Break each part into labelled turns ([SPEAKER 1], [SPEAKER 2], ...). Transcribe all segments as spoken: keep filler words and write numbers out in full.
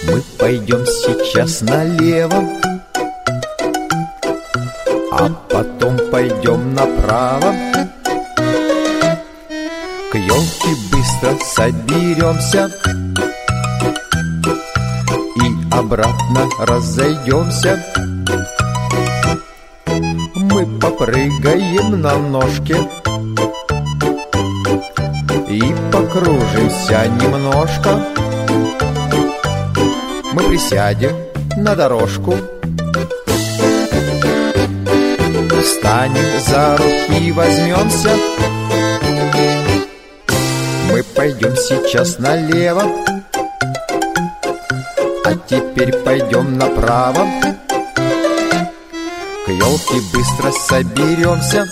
[SPEAKER 1] Мы пойдем сейчас налево, а потом пойдем направо. К елке быстро соберемся и обратно разойдемся. Мы попрыгаем на ножке и покружимся немножко. Мы присядем на дорожку, встанем за руки и возьмемся. Мы пойдем сейчас налево, а теперь пойдем направо. К елке быстро соберемся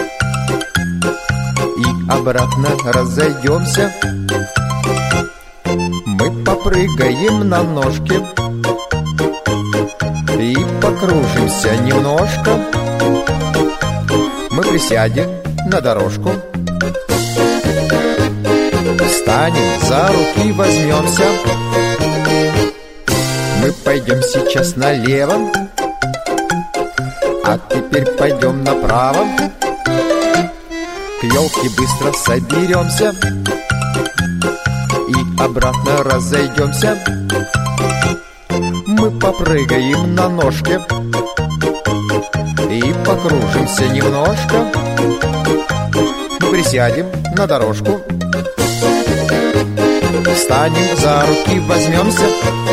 [SPEAKER 1] и обратно разойдемся. Мы попрыгаем на ножке и покружимся немножко. Мы присядем на дорожку, встанем за руки и возьмемся. Мы пойдем сейчас налево, а теперь пойдем направо. К елке быстро соберемся и обратно разойдемся. Мы попрыгаем на ножке и покружимся немножко. Мы присядем на дорожку, встанем за руки, возьмемся.